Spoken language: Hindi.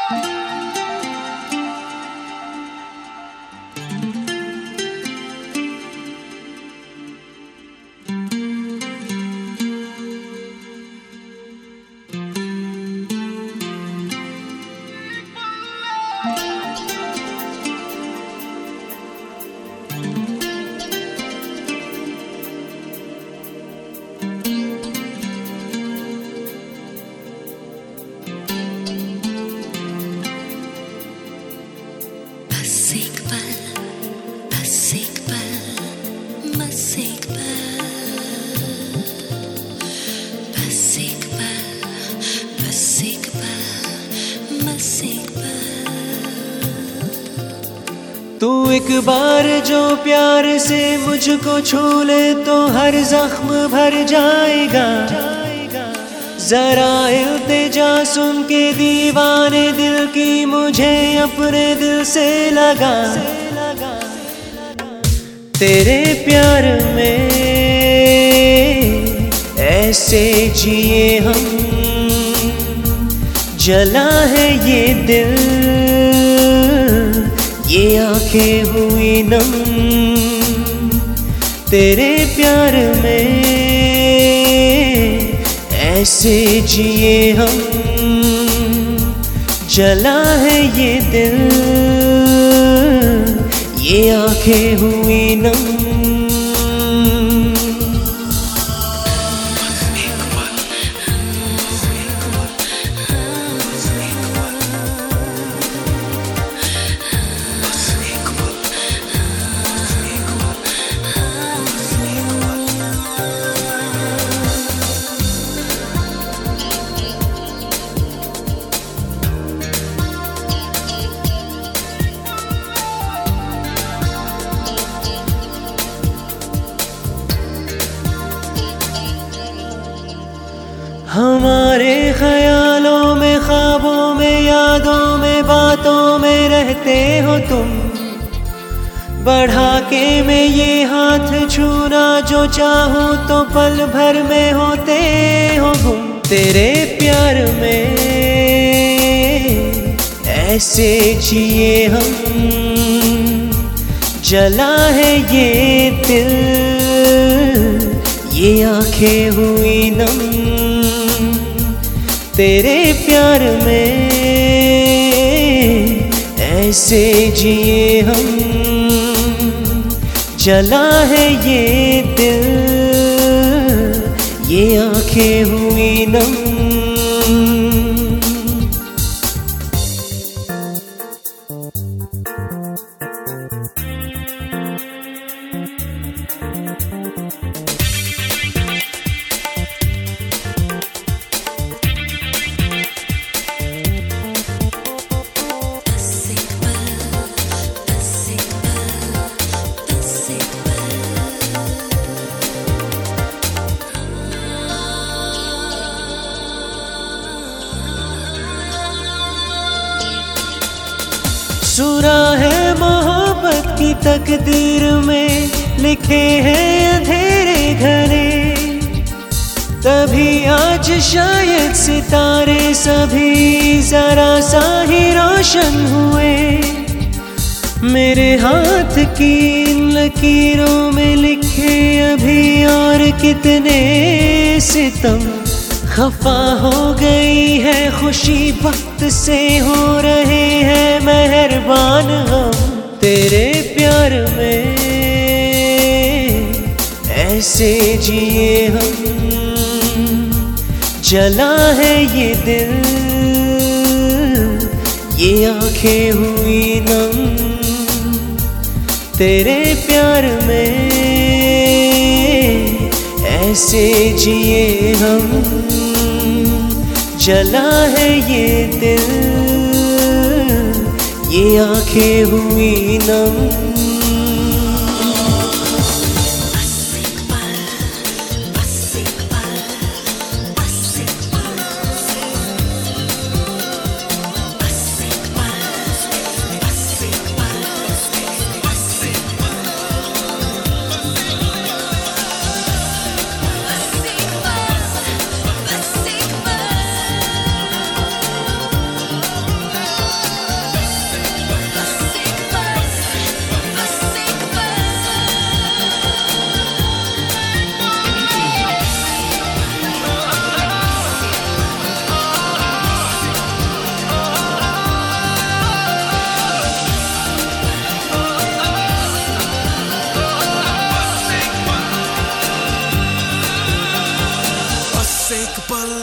तू एक बार जो प्यार से मुझको छू ले तो हर जख्म भर जाएगा। जरा इल्तिजा सुन के दीवाने दिल की मुझे अपने दिल से लगा। तेरे प्यार में ऐसे जिए हम, जला है ये दिल, ये आंखें हुई नम। तेरे प्यार में ऐसे जिए हम, जला है ये दिल, ये आंखें हुई नम। हमारे ख्यालों में, ख्वाबों में, यादों में, बातों में रहते हो तुम। बढ़ा के मैं ये हाथ छूना जो चाहूं तो पल भर में होते हो गुम। तेरे प्यार में ऐसे जिए हम, जला है ये दिल, ये आंखें हुई नम। तेरे प्यार में ऐसे जिए हम, जला है ये दिल, ये आंखें हुई नम। सुना है मोहब्बत की तकदीर में, लिखे हैं अंधेरे घरे। तभी आज शायद सितारे सभी जरा सा ही रोशन हुए। मेरे हाथ की इन लकीरों में लिखे अभी और कितने सितम। खफा हो गई है खुशी, वक्त से हो रहे हैं मेहरबान हम। तेरे प्यार में ऐसे जिए हम, जला है ये दिल, ये आंखें हुई नम। तेरे प्यार में ऐसे जिए हम, जला है ये दिल, ये आंखें हुई नम। एक पल